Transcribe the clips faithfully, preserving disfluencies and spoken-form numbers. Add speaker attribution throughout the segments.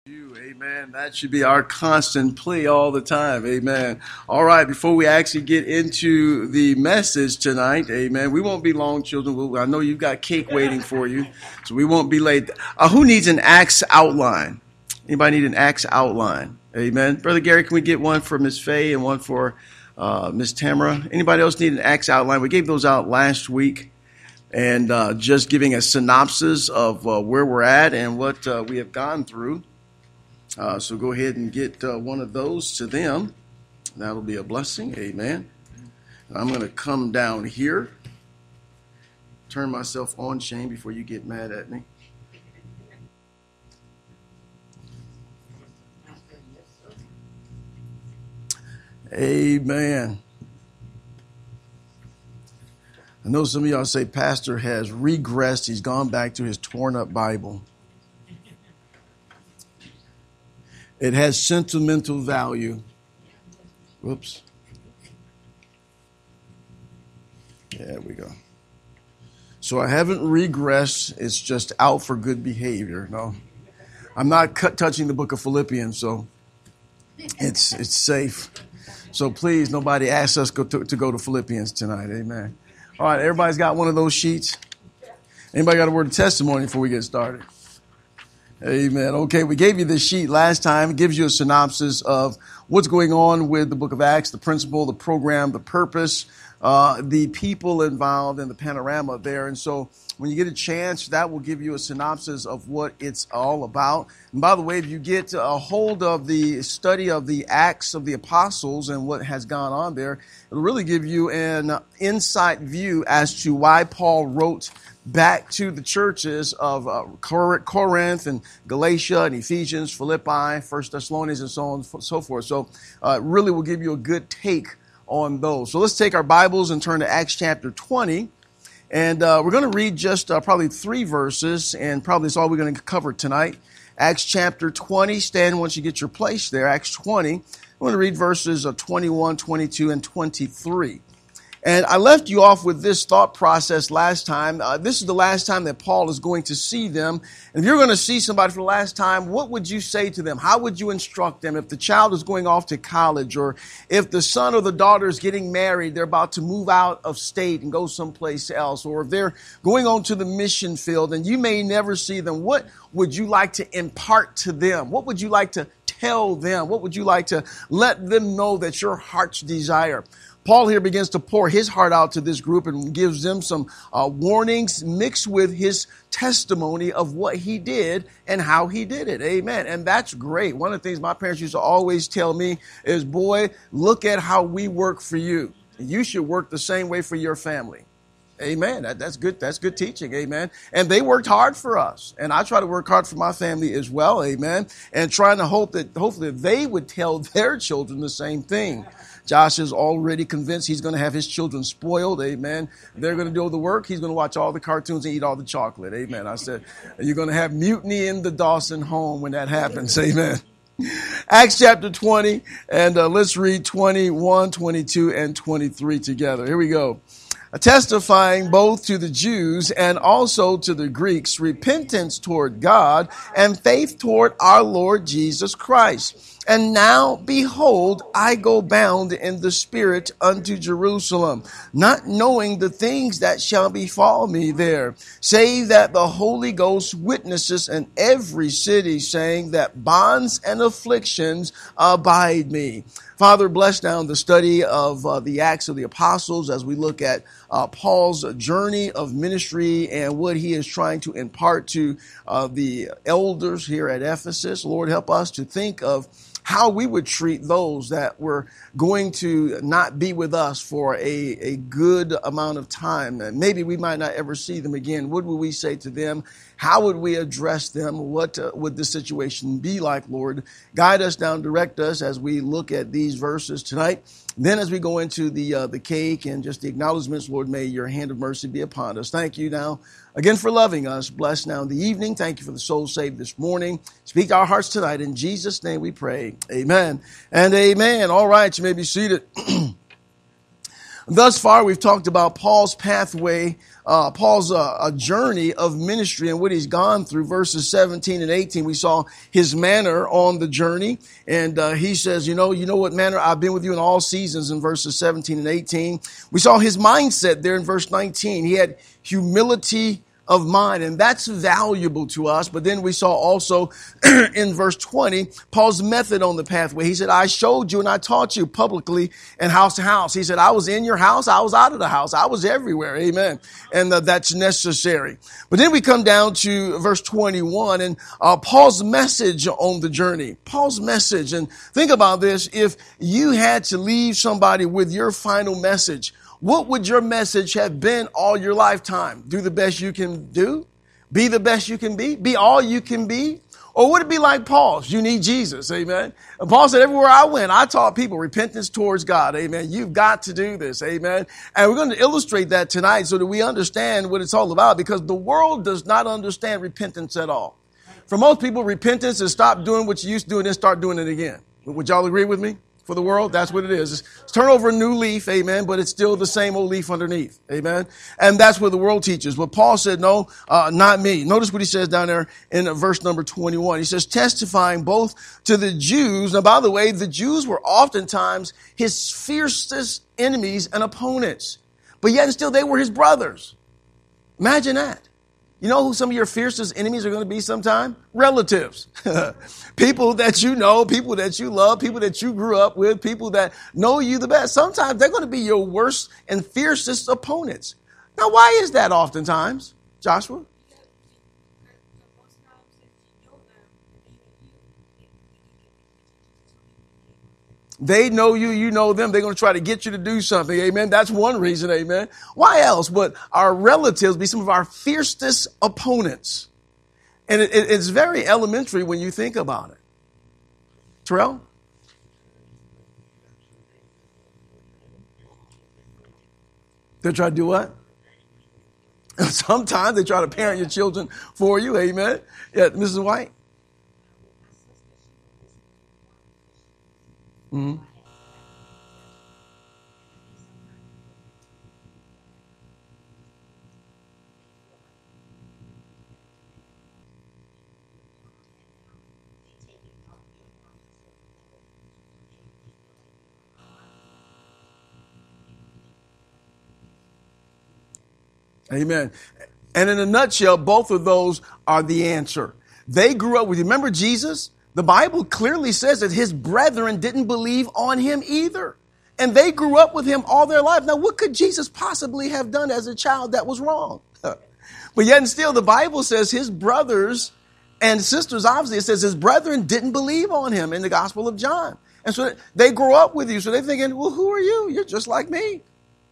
Speaker 1: You, amen. That should be our constant plea all the time. Amen. All right. Before we actually get into the message tonight, amen, we won't be long, children. We'll, I know you've got cake waiting for you, so we won't be late. Uh, who needs an Acts outline? Anybody need an Acts outline? Amen. Brother Gary, can we get one for Miss Faye and one for uh, Miss Tamara? Anybody else need an Acts outline? We gave those out last week. And uh, just giving a synopsis of uh, where we're at and what uh, we have gone through. Uh, so go ahead and get uh, one of those to them. That'll be a blessing. Amen. And I'm going to come down here. Turn myself on, Shane, before you get mad at me. Amen. I know some of y'all say Pastor has regressed. He's gone back to his torn up Bible. It has sentimental value. Whoops. There we go. So I haven't regressed. It's just out for good behavior. No, I'm not cut, touching the book of Philippians, so it's it's safe. So please, nobody asks us go to, to go to Philippians tonight. Amen. All right, everybody's got one of those sheets. Anybody got a word of testimony before we get started? Amen. Okay, we gave you this sheet last time. It gives you a synopsis of what's going on with the book of Acts, the principle, the program, the purpose, uh, the people involved, and the panorama there. And so when you get a chance, that will give you a synopsis of what it's all about. And by the way, if you get a hold of the study of the Acts of the Apostles and what has gone on there, it'll really give you an insight view as to why Paul wrote back to the churches of uh, Corinth and Galatia and Ephesians, Philippi, First Thessalonians, and so on and so forth. So uh, it really will give you a good take on those. So let's take our Bibles and turn to Acts chapter twenty. And uh, we're going to read just uh, probably three verses, and probably that's all we're going to cover tonight. Acts chapter twenty. Stand once you get your place there. Acts twenty. I'm going to read verses uh, twenty-one, twenty-two, and twenty-three. And I left you off with this thought process last time. Uh, this is the last time that Paul is going to see them. And if you're going to see somebody for the last time, what would you say to them? How would you instruct them? If the child is going off to college, or if the son or the daughter is getting married, they're about to move out of state and go someplace else, or if they're going on to the mission field and you may never see them, what would you like to impart to them? What would you like to tell them? What would you like to let them know that's your heart's desire? Paul here begins to pour his heart out to this group and gives them some uh, warnings mixed with his testimony of what he did and how he did it. Amen. And that's great. One of the things my parents used to always tell me is, boy, look at how we work for you. You should work the same way for your family. Amen. That, that's good. That's good teaching. Amen. And they worked hard for us. And I try to work hard for my family as well. Amen. And trying to hope that hopefully they would tell their children the same thing. Josh is already convinced he's going to have his children spoiled. Amen. They're going to do the work. He's going to watch all the cartoons and eat all the chocolate. Amen. I said, you're going to have mutiny in the Dawson home when that happens. Amen. Acts chapter twenty. And uh, let's read twenty-one, twenty-two, and twenty-three together. Here we go. Testifying both to the Jews and also to the Greeks, repentance toward God and faith toward our Lord Jesus Christ. And now, behold, I go bound in the Spirit unto Jerusalem, not knowing the things that shall befall me there, save that the Holy Ghost witnesses in every city, saying that bonds and afflictions abide me. Father, bless now the study of uh, the Acts of the Apostles as we look at uh, Paul's journey of ministry and what he is trying to impart to uh, the elders here at Ephesus. Lord, help us to think of how we would treat those that were going to not be with us for a, a good amount of time. And maybe we might not ever see them again. What would we say to them? How would we address them? What uh, would the situation be like, Lord? Guide us down, direct us as we look at these verses tonight. Then as we go into the uh, the cake and just the acknowledgments, Lord, may your hand of mercy be upon us. Thank you now again for loving us. Bless now in the evening. Thank you for the souls saved this morning. Speak to our hearts tonight. In Jesus' name we pray. Amen and amen. All right, you may be seated. Thus far, we've talked about Paul's pathway, uh, Paul's uh, a journey of ministry and what he's gone through. Verses seventeen and eighteen, we saw his manner on the journey. And uh, he says, you know, you know what manner? I've been with you in all seasons in verses seventeen and eighteen. We saw his mindset there in verse nineteen. He had humility of mind, and that's valuable to us. But then we saw also in verse twenty, Paul's method on the pathway. He said, I showed you and I taught you publicly and house to house. He said, I was in your house. I was out of the house. I was everywhere. Amen. And uh, that's necessary. But then we come down to verse twenty-one and uh, Paul's message on the journey. Paul's message. And think about this. If you had to leave somebody with your final message, what would your message have been all your lifetime? Do the best you can do? Be the best you can be? Be all you can be? Or would it be like Paul's? You need Jesus, amen? And Paul said, everywhere I went, I taught people repentance towards God, amen? You've got to do this, amen? And we're going to illustrate that tonight so that we understand what it's all about, because the world does not understand repentance at all. For most people, repentance is stop doing what you used to do and then start doing it again. Would y'all agree with me? For the world, that's what it is. It's turn over a new leaf, amen, but it's still the same old leaf underneath, amen. And that's what the world teaches. But Paul said, no, uh, not me. Notice what he says down there in verse number twenty-one. He says, testifying both to the Jews. Now, by the way, the Jews were oftentimes his fiercest enemies and opponents, but yet and still they were his brothers. Imagine that. You know who some of your fiercest enemies are going to be sometime? Relatives. People that you know, people that you love, people that you grew up with, people that know you the best. Sometimes they're going to be your worst and fiercest opponents. Now, why is that oftentimes, Joshua? They know you, you know them. They're going to try to get you to do something. Amen. That's one reason. Amen. Why else would our relatives be some of our fiercest opponents? And it, it, it's very elementary when you think about it. Terrell? They try to do what? Sometimes they try to parent your children for you. Amen. Yeah, Missus White? Mm-hmm. Amen. And in a nutshell, both of those are the answer. They grew up with you. Remember Jesus? The Bible clearly says that his brethren didn't believe on him either. And they grew up with him all their life. Now, what could Jesus possibly have done as a child that was wrong? But yet and still, the Bible says his brothers and sisters, obviously, it says his brethren didn't believe on him in the Gospel of John. And so they grew up with you. So they're thinking, well, who are you? You're just like me.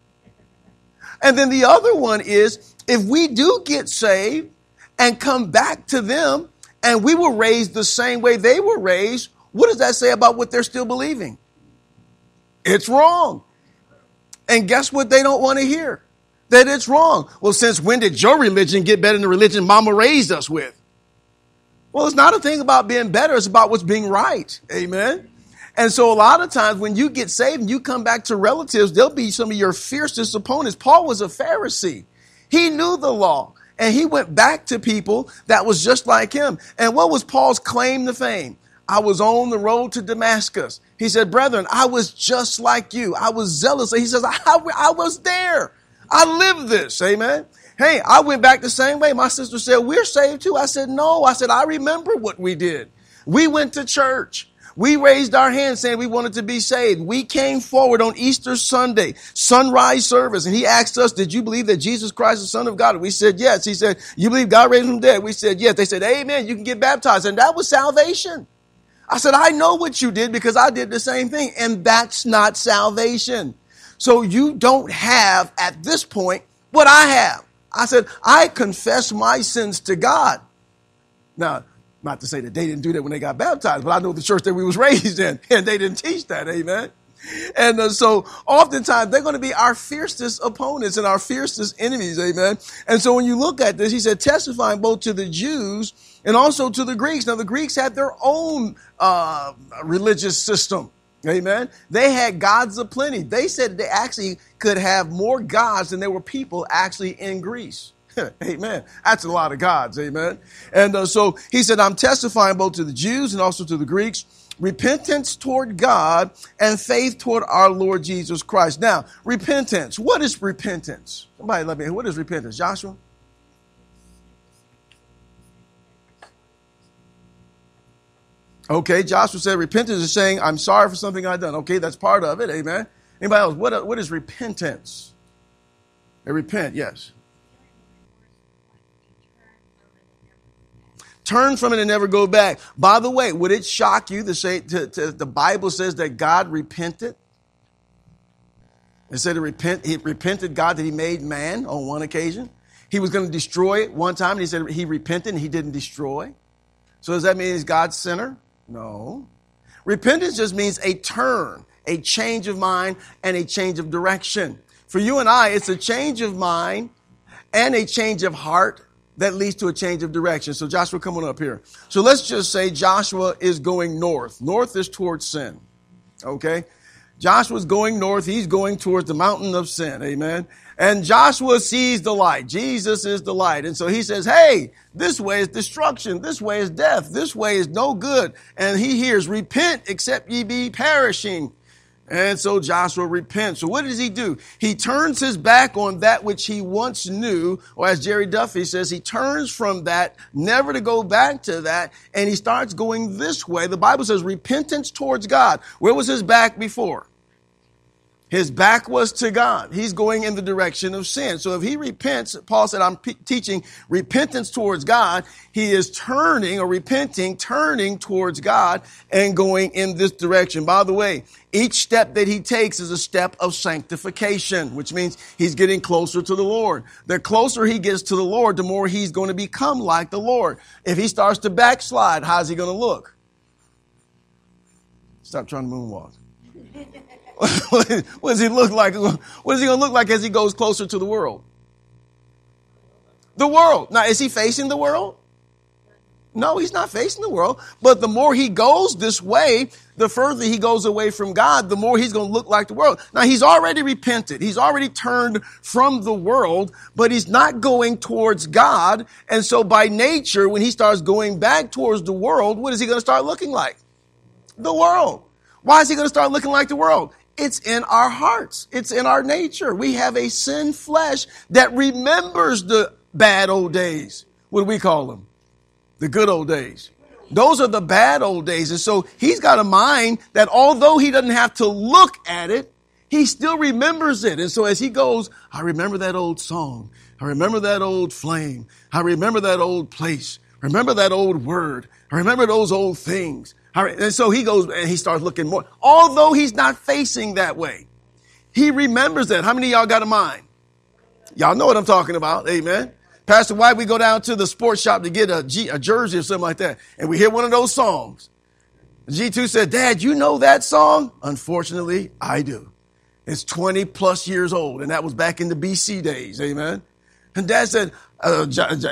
Speaker 1: And then the other one is, if we do get saved and come back to them, and we were raised the same way they were raised, what does that say about what they're still believing? It's wrong. And guess what they don't want to hear? That it's wrong. Well, since when did your religion get better than the religion Mama raised us with? Well, it's not a thing about being better. It's about what's being right. Amen. And so a lot of times when you get saved and you come back to relatives, they'll be some of your fiercest opponents. Paul was a Pharisee. He knew the law. And he went back to people that was just like him. And what was Paul's claim to fame? I was on the road to Damascus. He said, brethren, I was just like you. I was zealous. He says, I, I was there. I lived this. Amen. Hey, I went back the same way. My sister said, we're saved too. I said, no. I said, I remember what we did. We went to church. We raised our hands saying we wanted to be saved. We came forward on Easter Sunday, sunrise service, and he asked us, did you believe that Jesus Christ is the Son of God? And we said, yes. He said, you believe God raised him from the dead? We said, yes. They said, amen, you can get baptized. And that was salvation. I said, I know what you did because I did the same thing. And that's not salvation. So you don't have at this point what I have. I said, I confess my sins to God. Now, not to say that they didn't do that when they got baptized, but I know the church that we was raised in, and they didn't teach that, amen? And uh, so oftentimes they're going to be our fiercest opponents and our fiercest enemies, amen? And so when you look at this, he said, testifying both to the Jews and also to the Greeks. Now, the Greeks had their own uh, religious system. Amen. They had gods aplenty. They said they actually could have more gods than there were people actually in Greece. Amen. That's a lot of gods. Amen. And uh, so he said, I'm testifying both to the Jews and also to the Greeks, repentance toward God and faith toward our Lord Jesus Christ. Now, repentance. What is repentance? Somebody let me, what is repentance? Joshua? Okay, Joshua said repentance is saying, I'm sorry for something I've done. Okay, that's part of it. Amen. Anybody else? What, what is repentance? They repent, yes. Turn from it and never go back. By the way, would it shock you to say to, to, the Bible says that God repented? It said it repent, he repented God that he made man on one occasion. He was going to destroy it one time, and he said he repented and he didn't destroy. So does that mean he's God's sinner? No. Repentance just means a turn, a change of mind, and a change of direction. For you and I, it's a change of mind and a change of heart that leads to a change of direction. So Joshua, come on up here. So let's just say Joshua is going north. North is towards sin. Okay? Joshua's going north. He's going towards the mountain of sin. Amen. And Joshua sees the light. Jesus is the light. And so he says, hey, this way is destruction. This way is death. This way is no good. And he hears, repent except ye be perishing. And so Joshua repents. So what does he do? He turns his back on that which he once knew, or as Jerry Duffy says, he turns from that, never to go back to that, and he starts going this way. The Bible says repentance towards God. Where was his back before? His back was to God. He's going in the direction of sin. So if he repents, Paul said, I'm p- teaching repentance towards God. He is turning or repenting, turning towards God and going in this direction. By the way, each step that he takes is a step of sanctification, which means he's getting closer to the Lord. The closer he gets to the Lord, the more he's going to become like the Lord. If he starts to backslide, how's he going to look? Stop trying to moonwalk. What does he look like? What is he going to look like as he goes closer to the world? The world. Now, is he facing the world? No, he's not facing the world. But the more he goes this way, the further he goes away from God, the more he's going to look like the world. Now, he's already repented. He's already turned from the world, but he's not going towards God. And so by nature, when he starts going back towards the world, what is he going to start looking like? The world. Why is he going to start looking like the world? It's in our hearts. It's in our nature. We have a sin flesh that remembers the bad old days. What do we call them? The good old days. Those are the bad old days. And so he's got a mind that although he doesn't have to look at it, he still remembers it. And so as he goes, I remember that old song. I remember that old flame. I remember that old place. Remember that old word. I remember those old things. All right, and so he goes and he starts looking more. Although he's not facing that way, he remembers that. How many of y'all got a mind? Y'all know what I'm talking about. Amen. Pastor White, we go down to the sports shop to get a, G, a jersey or something like that. And we hear one of those songs. G two said, Dad, you know that song? Unfortunately, I do. It's twenty plus years old. And that was back in the B C days. Amen. And Dad said, uh,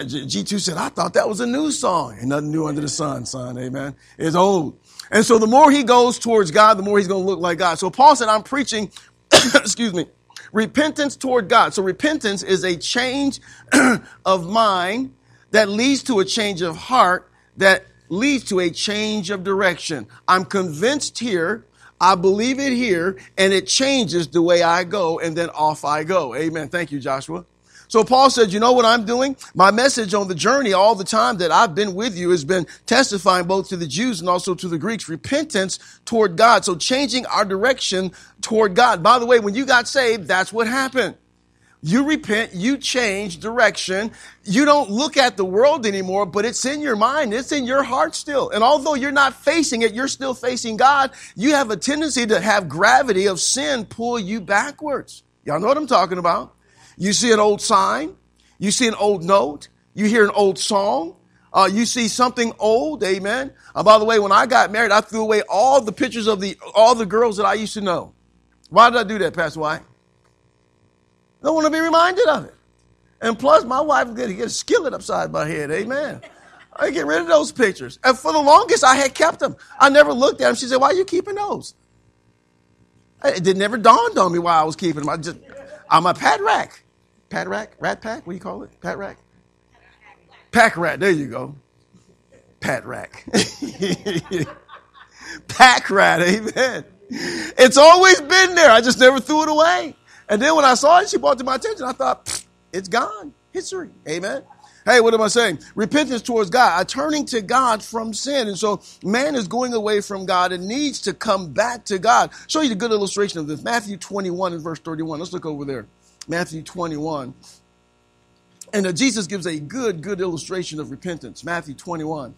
Speaker 1: G two said, I thought that was a new song. Ain't nothing new under the sun, son. Amen. It's old. And so the more he goes towards God, the more he's going to look like God. So Paul said, I'm preaching, excuse me, repentance toward God. So repentance is a change of mind that leads to a change of heart that leads to a change of direction. I'm convinced here. I believe it here, and it changes the way I go, and then off I go. Amen. Thank you, Joshua. So Paul said, you know what I'm doing? My message on the journey all the time that I've been with you has been testifying both to the Jews and also to the Greeks, repentance toward God. So changing our direction toward God. By the way, when you got saved, that's what happened. You repent, you change direction. You don't look at the world anymore, but it's in your mind. It's in your heart still. And although you're not facing it, you're still facing God. You have a tendency to have gravity of sin pull you backwards. Y'all know what I'm talking about. You see an old sign, you see an old note, you hear an old song, uh, you see something old, amen. Uh, by the way, when I got married, I threw away all the pictures of the all the girls that I used to know. Why did I do that, Pastor White? I don't want to be reminded of it. And plus, my wife would get a skillet upside my head, amen. I get rid of those pictures. And for the longest, I had kept them. I never looked at them. She said, why are you keeping those? It did never dawned on me why I was keeping them. I just, I'm a pat rack. Pat rack? Rat pack? What do you call it? Pat rack? Pack rat. There you go. Pat rack. Pack rat. Amen. It's always been there. I just never threw it away. And then when I saw it, she brought it to my attention. I thought, it's gone. History. Amen. Hey, what am I saying? Repentance towards God, a turning to God from sin. And so man is going away from God and needs to come back to God. Show you a good illustration of this. Matthew twenty-one and verse thirty-one. Let's look over there. Matthew twenty-one. And uh, Jesus gives a good, good illustration of repentance. Matthew twenty-one.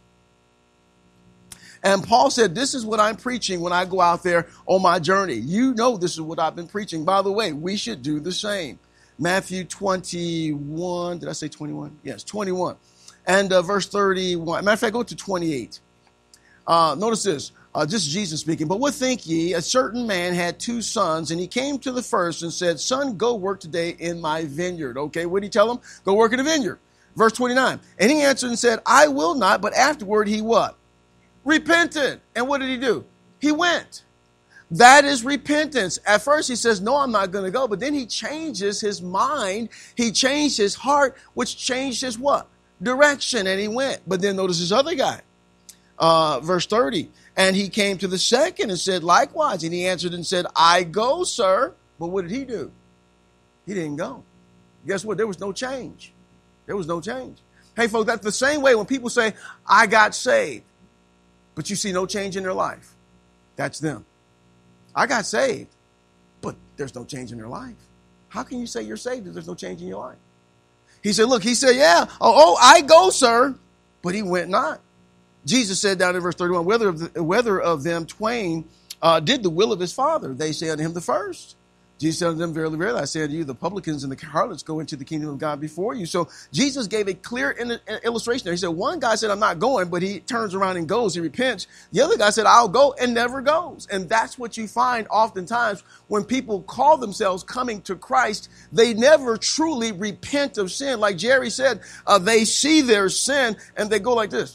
Speaker 1: And Paul said, this is what I'm preaching when I go out there on my journey. You know this is what I've been preaching. By the way, we should do the same. Matthew twenty-one. Did I say twenty-one? Yes, twenty-one. And uh, verse thirty-one. Matter of fact, go to twenty-eight. Uh, notice this. Uh, just Jesus speaking. But what think ye? A certain man had two sons, and he came to the first and said, son, go work today in my vineyard. Okay, what did he tell him? Go work in the vineyard. Verse twenty-nine. And he answered and said, I will not. But afterward he what? Repented. And what did he do? He went. That is repentance. At first he says, no, I'm not going to go. But then he changes his mind. He changed his heart, which changed his what? Direction. And he went. But then notice this other guy. Uh, verse thirty. And he came to the second and said likewise. And he answered and said, I go, sir. But what did he do? He didn't go. Guess what? There was no change. There was no change. Hey, folks, that's the same way when people say, I got saved. But you see no change in their life. That's them. I got saved, but there's no change in their life. How can you say you're saved if there's no change in your life? He said, look, he said, yeah, oh, oh I go, sir, but he went not. Jesus said down in verse thirty-one, whether of, the, whether of them twain uh, did the will of his father, they say unto him the first. Jesus said unto them, verily, verily, I say unto you, the publicans and the harlots go into the kingdom of God before you. So Jesus gave a clear in, in, illustration there. He said, one guy said, I'm not going, but he turns around and goes. He repents. The other guy said, I'll go, and never goes. And that's what you find oftentimes when people call themselves coming to Christ. They never truly repent of sin. Like Jerry said, uh, they see their sin and they go like this.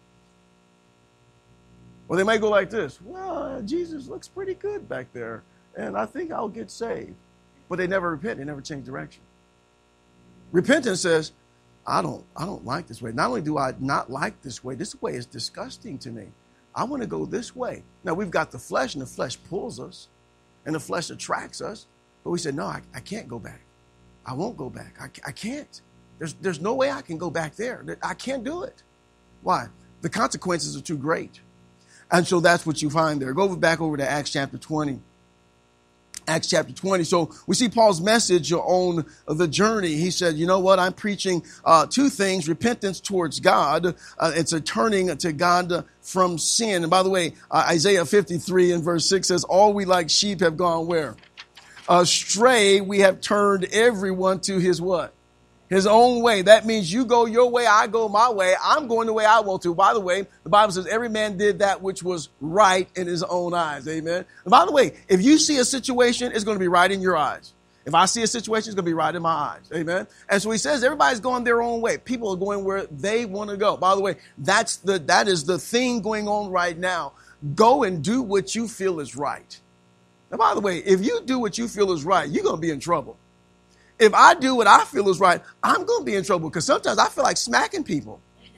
Speaker 1: Or they might go like this. Well, Jesus looks pretty good back there. And I think I'll get saved. But they never repent. They never change direction. Repentance says, I don't, I don't like this way. Not only do I not like this way, this way is disgusting to me. I want to go this way. Now, we've got the flesh, and the flesh pulls us, and the flesh attracts us. But we say, no, I, I can't go back. I won't go back. I, I can't. There's, there's no way I can go back there. I can't do it. Why? The consequences are too great. And so that's what you find there. Go back over to Acts chapter twenty. Acts chapter twenty. So we see Paul's message on the journey. He said, you know what? I'm preaching uh, two things, repentance towards God. Uh, it's a turning to God from sin. And by the way, uh, Isaiah fifty-three and verse six says, all we like sheep have gone where? Astray, we have turned everyone to his what? His own way. That means you go your way, I go my way. I'm going the way I want to. By the way, the Bible says every man did that which was right in his own eyes. Amen. And by the way, if you see a situation, it's going to be right in your eyes. If I see a situation, it's going to be right in my eyes. Amen. And so he says everybody's going their own way. People are going where they want to go. By the way, that's the, that is the thing going on right now. Go and do what you feel is right. Now, by the way, if you do what you feel is right, you're going to be in trouble. If I do what I feel is right, I'm going to be in trouble because sometimes I feel like smacking people.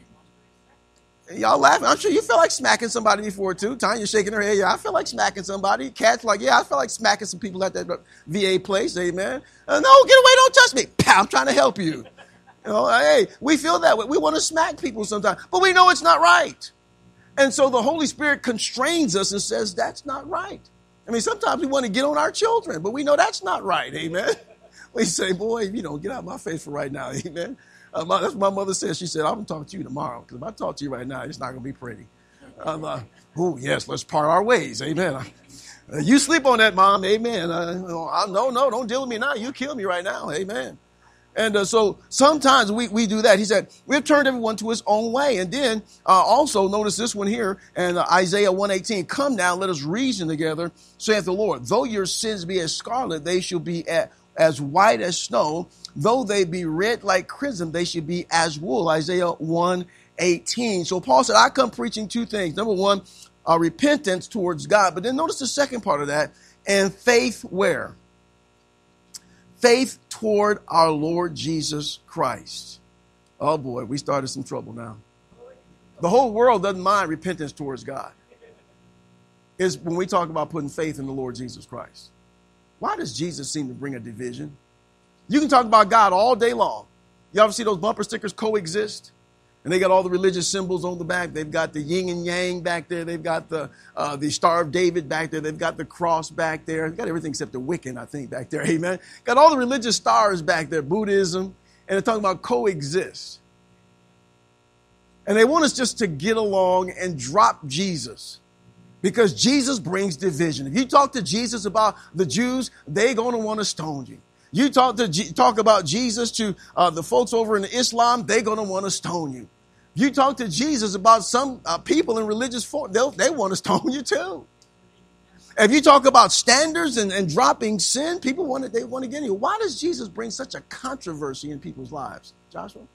Speaker 1: Y'all laughing. I'm sure you feel like smacking somebody before too. Tanya's shaking her head. Yeah, I feel like smacking somebody. Cat's like, yeah, I feel like smacking some people at that V A place. Amen. Uh, no, get away. Don't touch me. Pow, I'm trying to help you. You know, hey, we feel that way. We want to smack people sometimes, but we know it's not right. And so the Holy Spirit constrains us and says, that's not right. I mean, sometimes we want to get on our children, but we know that's not right. Amen. We say, boy, you know, get out of my face for right now. Amen. Uh, my, that's what my mother said. She said, I'm going to talk to you tomorrow. Because if I talk to you right now, it's not going to be pretty. I'm like, oh, yes, let's part our ways. Amen. Uh, you sleep on that, Mom. Amen. Uh, no, no, don't deal with me now. You kill me right now. Amen. And uh, so sometimes we, we do that. He said, we've turned everyone to his own way. And then uh, also notice this one here and uh, Isaiah one eighteen. Come now, let us reason together, saith the Lord. Though your sins be as scarlet, they shall be at as white as snow, though they be red like crimson, they should be as wool. Isaiah one eighteen. So Paul said, I come preaching two things. Number one, uh, repentance towards God. But then notice the second part of that. And faith where? Faith toward our Lord Jesus Christ. Oh boy, we started some trouble now. The whole world doesn't mind repentance towards God. It's when we talk about putting faith in the Lord Jesus Christ. Why does Jesus seem to bring a division? You can talk about God all day long. You ever see those bumper stickers coexist? And they got all the religious symbols on the back. They've got the yin and yang back there. They've got the uh, the Star of David back there. They've got the cross back there. They've got everything except the Wiccan, I think, back there. Amen. Got all the religious stars back there, Buddhism. And they're talking about coexist. And they want us just to get along and drop Jesus. Because Jesus brings division. If you talk to Jesus about the Jews, they're going to want to stone you. You talk to G- talk about Jesus to uh, the folks over in Islam, they're going to want to stone you. You talk to Jesus about some uh, people in religious form, they want to stone you too. If you talk about standards and, and dropping sin, people want to, they want to get you. Why does Jesus bring such a controversy in people's lives? Joshua?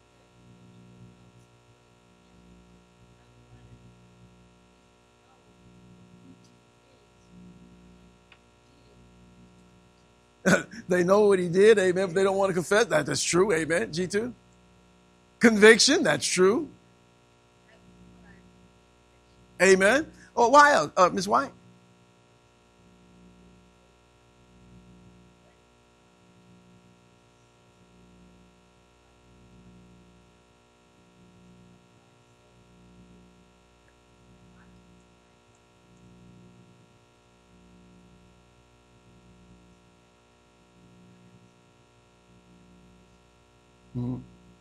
Speaker 1: They know what he did, amen, but they don't want to confess that. That's true, amen. G two? Conviction, that's true. Amen. Oh, why else? Uh, Miss White? Mm-hmm.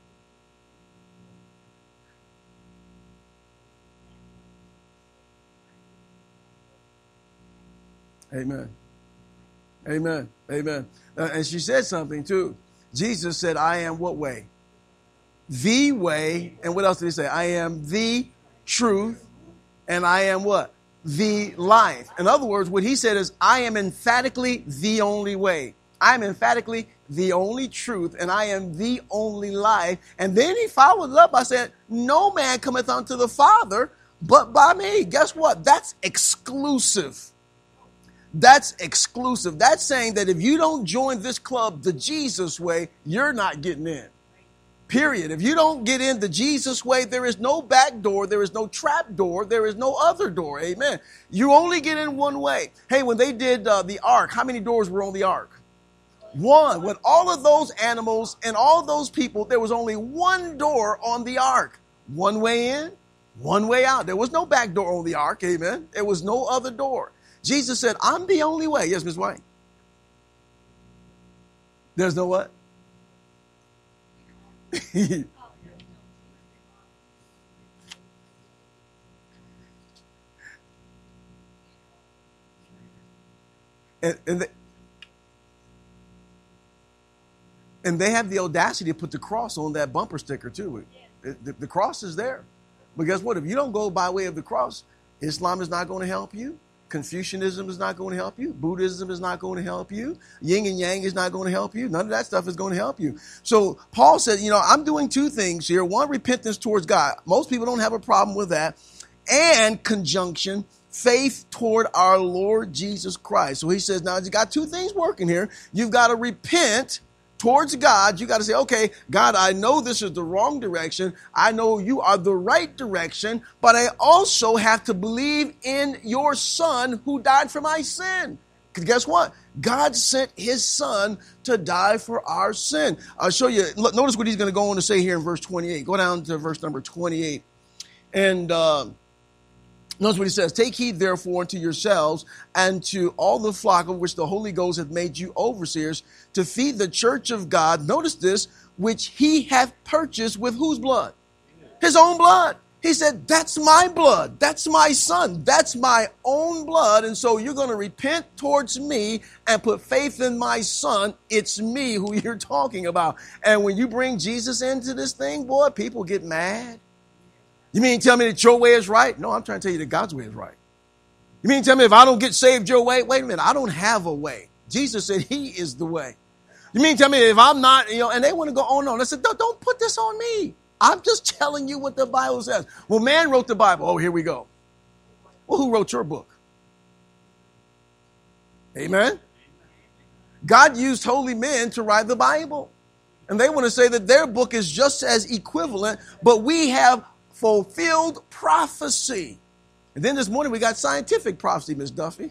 Speaker 1: Amen. Amen. Amen. Uh, and she said something too. Jesus said, I am what way? The way. And what else did he say? I am the truth. And I am what? The life. In other words, what he said is, I am emphatically the only way. I am emphatically the only truth, and I am the only life. And then he followed it up by saying, no man cometh unto the Father but by me. Guess what? That's exclusive. That's exclusive. That's saying that if you don't join this club the Jesus way, you're not getting in. Period. If you don't get in the Jesus way, there is no back door. There is no trap door. There is no other door. Amen. You only get in one way. Hey, when they did uh, the ark, how many doors were on the ark? One. With all of those animals and all those people, there was only one door on the ark. One way in, one way out. There was no back door on the ark. Amen. There was no other door. Jesus said, I'm the only way. Yes, Miz White. There's no what? and, and, they, and they have the audacity to put the cross on that bumper sticker too. It, the, the cross is there. But guess what? If you don't go by way of the cross, Islam is not going to help you. Confucianism is not going to help you. Buddhism is not going to help you. Yin and yang is not going to help you. None of that stuff is going to help you. So Paul said, you know, I'm doing two things here. One, repentance towards God. Most people don't have a problem with that. And conjunction, faith toward our Lord Jesus Christ. So he says, now you got two things working here. You've got to repent towards God. You got to say, okay, God, I know this is the wrong direction. I know you are the right direction, but I also have to believe in your son who died for my sin. Because guess what? God sent his son to die for our sin. I'll show you. Look, notice what he's going to go on to say here in verse twenty-eight. Go down to verse number twenty-eight. And, uh, notice what he says, take heed therefore unto yourselves and to all the flock of which the Holy Ghost hath made you overseers to feed the church of God. Notice this, which he hath purchased with whose blood? His own blood. He said, that's my blood. That's my son. That's my own blood. And so you're going to repent towards me and put faith in my son. It's me who you're talking about. And when you bring Jesus into this thing, boy, people get mad. You mean tell me that your way is right? No, I'm trying to tell you that God's way is right. You mean tell me if I don't get saved your way? Wait a minute, I don't have a way. Jesus said he is the way. You mean tell me if I'm not, you know, and they want to go on and on. I said, don't, don't put this on me. I'm just telling you what the Bible says. Well, man wrote the Bible. Oh, here we go. Well, who wrote your book? Amen. God used holy men to write the Bible. And they want to say that their book is just as equivalent, but we have fulfilled prophecy. And then this morning we got scientific prophecy, Miss Duffy.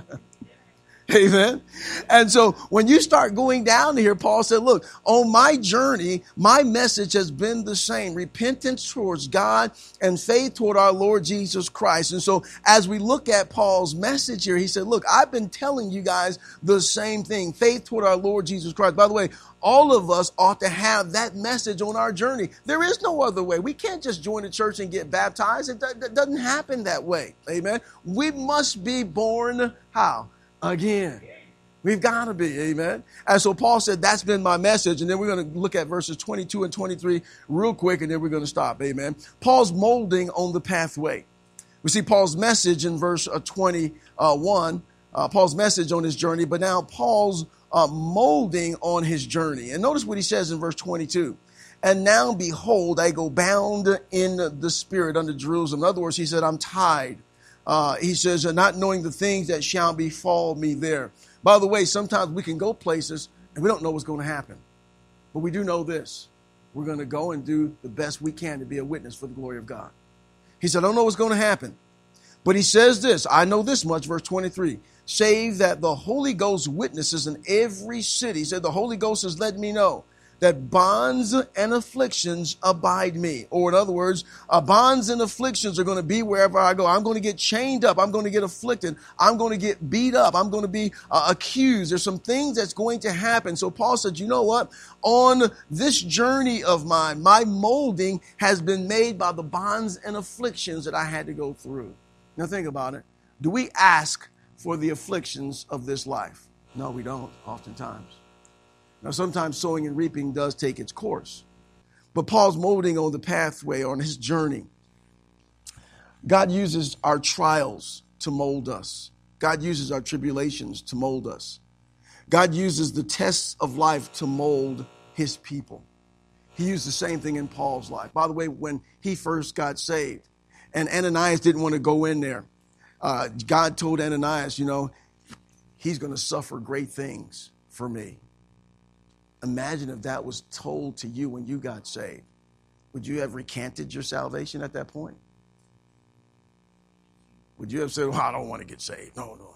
Speaker 1: Amen. And so when you start going down here, Paul said, look, on my journey, my message has been the same: repentance towards God and faith toward our Lord Jesus Christ. And so as we look at Paul's message here, he said, look, I've been telling you guys the same thing: faith toward our Lord Jesus Christ. By the way, all of us ought to have that message on our journey. There is no other way. We can't just join the church and get baptized. It, it doesn't happen that way. Amen. We must be born how? Again. We've got to be, amen. And so Paul said, that's been my message. And then we're going to look at verses twenty-two and twenty-three real quick, and then we're going to stop, amen. Paul's molding on the pathway. We see Paul's message in verse twenty-one, uh, Paul's message on his journey, but now Paul's uh, molding on his journey. And notice what he says in verse twenty-two. And now, behold, I go bound in the Spirit unto Jerusalem. In other words, he said, I'm tied. Uh, he says, not knowing the things that shall befall me there. By the way, sometimes we can go places and we don't know what's going to happen. But we do know this: we're going to go and do the best we can to be a witness for the glory of God. He said, I don't know what's going to happen. But he says this: I know this much, verse twenty-three, save that the Holy Ghost witnesses in every city. He said, the Holy Ghost has let me know that bonds and afflictions abide me. Or in other words, uh, bonds and afflictions are going to be wherever I go. I'm going to get chained up. I'm going to get afflicted. I'm going to get beat up. I'm going to be uh, accused. There's some things that's going to happen. So Paul said, you know what? On this journey of mine, my molding has been made by the bonds and afflictions that I had to go through. Now think about it. Do we ask for the afflictions of this life? No, we don't, oftentimes. Now, sometimes sowing and reaping does take its course. But Paul's molding on the pathway, on his journey. God uses our trials to mold us. God uses our tribulations to mold us. God uses the tests of life to mold his people. He used the same thing in Paul's life. By the way, when he first got saved, and Ananias didn't want to go in there, uh, God told Ananias, you know, he's going to suffer great things for me. Imagine if that was told to you when you got saved. Would you have recanted your salvation at that point? Would you have said, well, I don't want to get saved? No, no, no.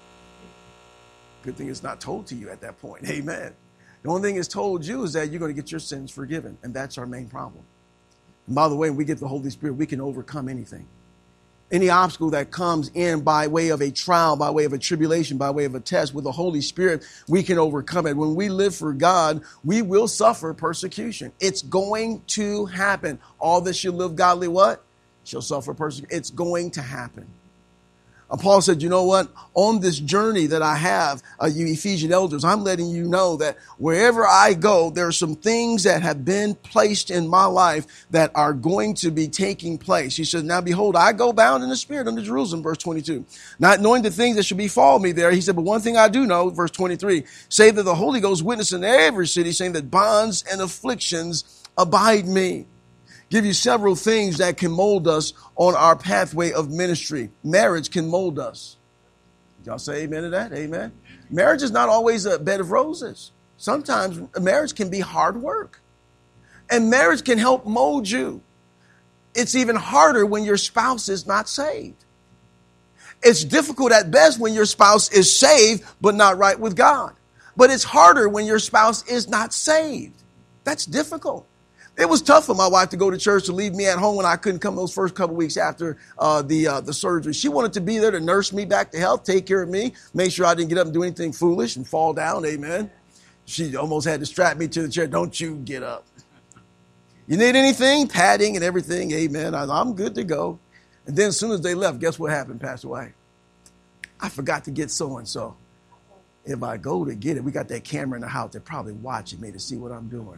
Speaker 1: Good thing it's not told to you at that point. Amen. The only thing it's told you is that you're going to get your sins forgiven. And that's our main problem. And by the way, when we get the Holy Spirit, we can overcome anything. Any obstacle that comes in by way of a trial, by way of a tribulation, by way of a test with the Holy Spirit, we can overcome it. When we live for God, we will suffer persecution. It's going to happen. All that shall live godly, what? Shall suffer persecution. It's going to happen. Uh, Paul said, you know what? On this journey that I have, uh, you Ephesian elders, I'm letting you know that wherever I go, there are some things that have been placed in my life that are going to be taking place. He says, now behold, I go bound in the Spirit unto Jerusalem, verse twenty-two, not knowing the things that should befall me there. He said, but one thing I do know, verse twenty-three, save that the Holy Ghost witness in every city, saying that bonds and afflictions abide me. Give you several things that can mold us on our pathway of ministry. Marriage can mold us. Y'all say amen to that? Amen. Marriage is not always a bed of roses. Sometimes marriage can be hard work. And marriage can help mold you. It's even harder when your spouse is not saved. It's difficult at best when your spouse is saved but not right with God. But it's harder when your spouse is not saved. That's difficult. It was tough for my wife to go to church, to leave me at home when I couldn't come those first couple weeks after uh, the uh, the surgery. She wanted to be there to nurse me back to health, take care of me, make sure I didn't get up and do anything foolish and fall down. Amen. She almost had to strap me to the chair. Don't you get up. You need anything? Padding and everything. Amen. I, I'm good to go. And then as soon as they left, guess what happened, Pastor White? I forgot to get so-and-so. If I go to get it, we got that camera in the house. They're probably watching me to see what I'm doing.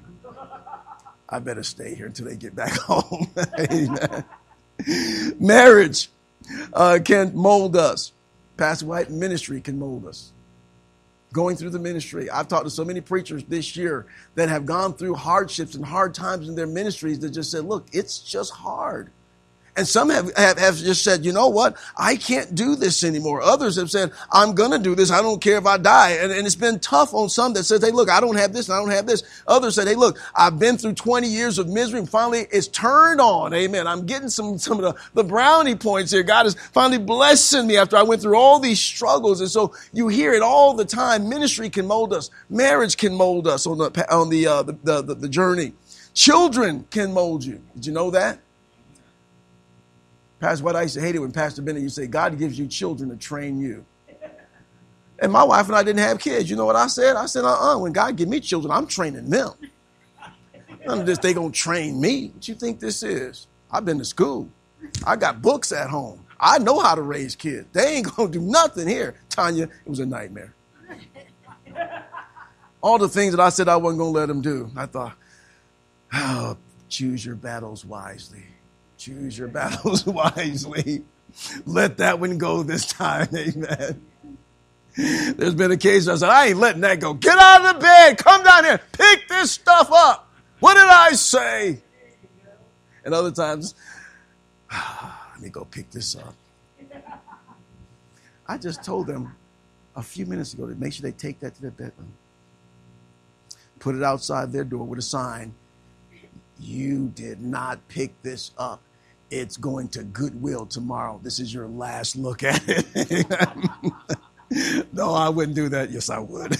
Speaker 1: I better stay here until they get back home. Amen. Marriage uh, can mold us. Pastor White, ministry can mold us. Going through the ministry. I've talked to so many preachers this year that have gone through hardships and hard times in their ministries that just said, look, it's just hard. And some have, have, have just said, you know what? I can't do this anymore. Others have said, I'm going to do this. I don't care if I die. And, and it's been tough on some that says, hey, look, I don't have this and I don't have this. Others said, hey, look, I've been through twenty years of misery and finally it's turned on. Amen. I'm getting some, some of the, the brownie points here. God is finally blessing me after I went through all these struggles. And so you hear it all the time. Ministry can mold us. Marriage can mold us on the, on the, uh, the, the, the, the journey. Children can mold you. Did you know that? Pastor White, I used to hate it when Pastor Bennett used to say, God gives you children to train you. And my wife and I didn't have kids. You know what I said? I said, uh-uh, when God give me children, I'm training them. I'm just, they going to train me. What you think this is? I've been to school. I got books at home. I know how to raise kids. They ain't going to do nothing here. Tanya, it was a nightmare. All the things that I said I wasn't going to let them do. I thought, oh, choose your battles wisely. Choose your battles wisely. Let that one go this time. Amen. There's been occasions I said, I ain't letting that go. Get out of the bed. Come down here. Pick this stuff up. What did I say? And other times, ah, let me go pick this up. I just told them a few minutes ago to make sure they take that to their bedroom. Put it outside their door with a sign. You did not pick this up. It's going to Goodwill tomorrow. This is your last look at it. No, I wouldn't do that. Yes, I would.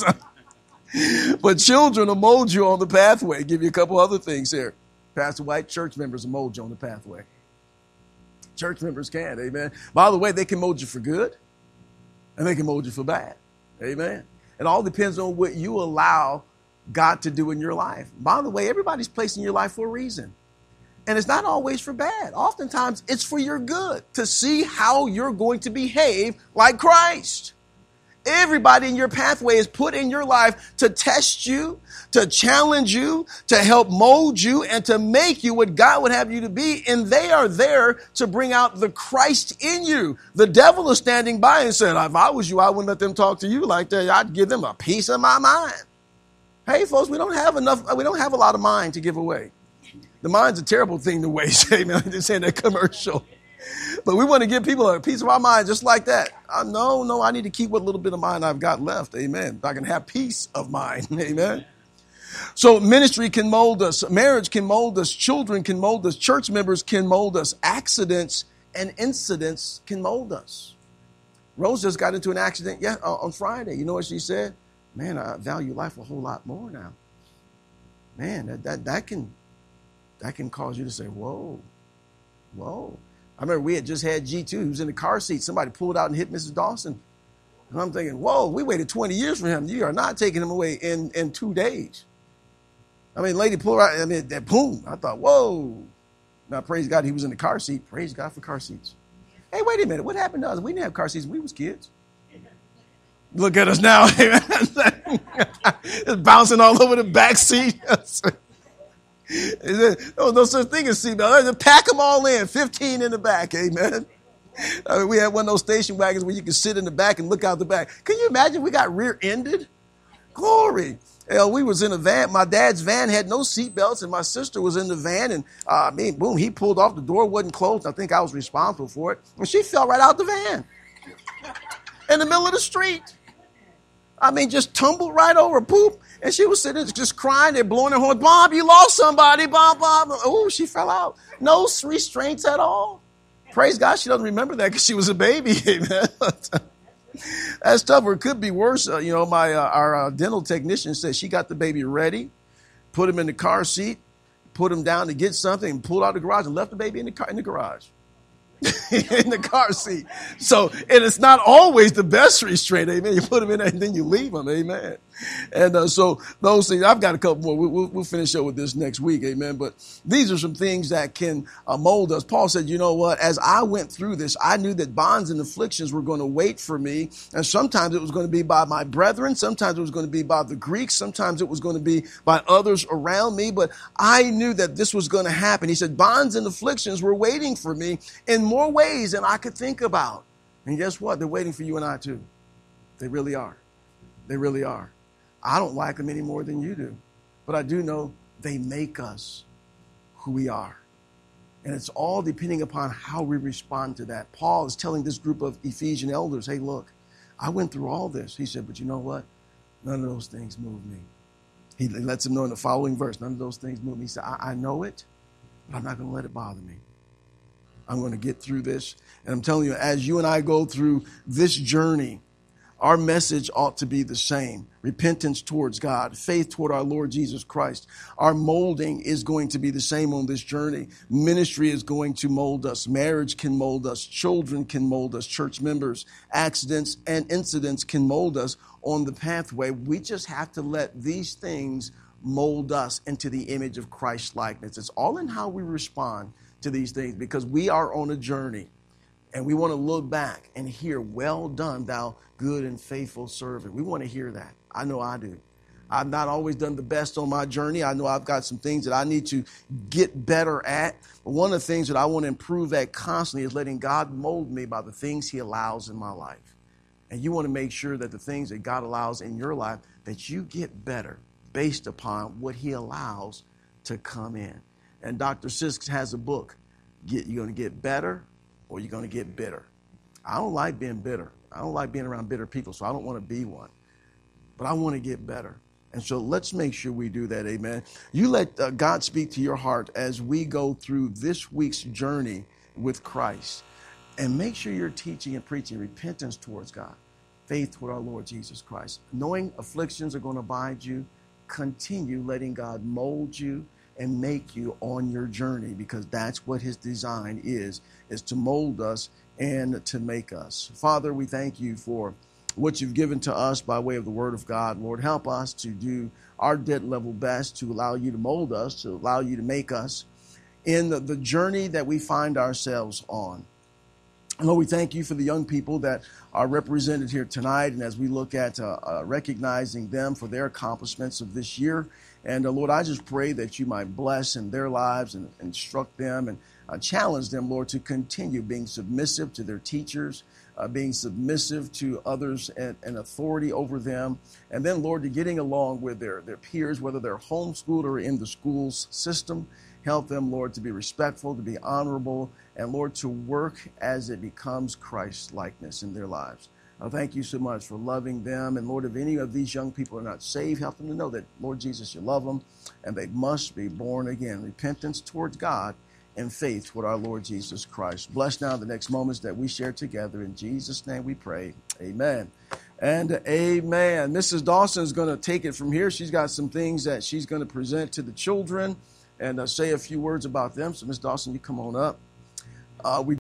Speaker 1: But children will mold you on the pathway. Give you a couple other things here. Pastor White, church members will mold you on the pathway. Church members can, amen. By the way, they can mold you for good, and they can mold you for bad, amen. It all depends on what you allow God to do in your life. By the way, everybody's placed in your life for a reason. And it's not always for bad. Oftentimes, it's for your good, to see how you're going to behave like Christ. Everybody in your pathway is put in your life to test you, to challenge you, to help mold you, and to make you what God would have you to be. And they are there to bring out the Christ in you. The devil is standing by and said, if I was you, I wouldn't let them talk to you like that. I'd give them a piece of my mind. Hey, folks, we don't have enough. We don't have a lot of mind to give away. The mind's a terrible thing to waste. Amen. I'm just saying that commercial. But we want to give people a piece of our mind just like that. Uh, no, no, I need to keep what little bit of mind I've got left. Amen. I can have peace of mind. Amen. So ministry can mold us. Marriage can mold us. Children can mold us. Church members can mold us. Accidents and incidents can mold us. Rose just got into an accident yeah, uh, on Friday. You know what she said? Man, I value life a whole lot more now. Man, that that, that can that can cause you to say, whoa, whoa. I remember we had just had G two. He was in the car seat. Somebody pulled out and hit Missus Dawson. And I'm thinking, whoa, we waited twenty years for him. You are not taking him away in, in two days. I mean, lady pulled out, I mean, that boom. I thought, whoa. Now, praise God, he was in the car seat. Praise God for car seats. Hey, wait a minute. What happened to us? We didn't have car seats when we was kids. Look at us now. It's bouncing all over the back seat. There was no such thing as seatbelt. Pack them all in, fifteen in the back, amen. I mean, we had one of those station wagons where you could sit in the back and look out the back. Can you imagine we got rear-ended? Glory. Hell, we was in a van. My dad's van had no seatbelts, and my sister was in the van, and uh, I mean, boom, he pulled off. The door wasn't closed. I think I was responsible for it. And she fell right out the van in the middle of the street. I mean, just tumbled right over, poop. And she was sitting there just crying. They're blowing their horn. Bob, you lost somebody. Bob, Bob. Oh, she fell out. No restraints at all. Praise God, she doesn't remember that because she was a baby. Amen. That's tough. Or it could be worse. Uh, you know, my uh, our uh, dental technician said she got the baby ready, put him in the car seat, put him down to get something, and pulled out of the garage and left the baby in the car in the garage. In the car seat. So, and it's not always the best restraint, amen. You put them in there and then you leave them, amen. And uh, so those things, I've got a couple more. We'll, we'll finish up with this next week, amen. But these are some things that can uh, mold us. Paul said, you know what? As I went through this, I knew that bonds and afflictions were going to wait for me. And sometimes it was going to be by my brethren. Sometimes it was going to be by the Greeks. Sometimes it was going to be by others around me. But I knew that this was going to happen. He said, bonds and afflictions were waiting for me in more ways than I could think about. And guess what? They're waiting for you and I too. They really are. They really are. I don't like them any more than you do. But I do know they make us who we are. And it's all depending upon how we respond to that. Paul is telling this group of Ephesian elders, hey, look, I went through all this. He said, but you know what? None of those things move me. He lets them know in the following verse, none of those things move me. He said, I, I know it, but I'm not going to let it bother me. I'm going to get through this. And I'm telling you, as you and I go through this journey, our message ought to be the same. Repentance towards God, faith toward our Lord Jesus Christ. Our molding is going to be the same on this journey. Ministry is going to mold us. Marriage can mold us. Children can mold us. Church members, accidents and incidents can mold us on the pathway. We just have to let these things mold us into the image of Christ likeness. It's all in how we respond to these things, because we are on a journey. And we want to look back and hear, well done, thou good and faithful servant. We want to hear that. I know I do. I've not always done the best on my journey. I know I've got some things that I need to get better at. But one of the things that I want to improve at constantly is letting God mold me by the things he allows in my life. And you want to make sure that the things that God allows in your life, that you get better based upon what he allows to come in. And Doctor Sisk has a book. Get, you're going to get better, or you're going to get bitter. I don't like being bitter. I don't like being around bitter people, so I don't want to be one. But I want to get better. And so let's make sure we do that, amen. You let uh, God speak to your heart as we go through this week's journey with Christ. And make sure you're teaching and preaching repentance towards God, faith toward our Lord Jesus Christ. Knowing afflictions are going to abide you, continue letting God mold you and make you on your journey, because that's what his design is, is to mold us and to make us. Father, we thank you for what you've given to us by way of the word of God. Lord, help us to do our dead level best to allow you to mold us, to allow you to make us in the, the journey that we find ourselves on. And Lord, we thank you for the young people that are represented here tonight. And as we look at uh, uh, recognizing them for their accomplishments of this year, and uh, Lord, I just pray that you might bless in their lives and instruct them and uh, challenge them, Lord, to continue being submissive to their teachers, uh, being submissive to others and, and authority over them. And then, Lord, to getting along with their, their peers, whether they're homeschooled or in the schools system. Help them, Lord, to be respectful, to be honorable, and, Lord, to work as it becomes Christ's likeness in their lives. I thank you so much for loving them. And, Lord, if any of these young people are not saved, help them to know that, Lord Jesus, you love them, and they must be born again. Repentance towards God and faith toward our Lord Jesus Christ. Bless now the next moments that we share together. In Jesus' name we pray. Amen. And amen. Missus Dawson is going to take it from here. She's got some things that she's going to present to the children and uh, say a few words about them. So, Miz Dawson, you come on up. Uh, we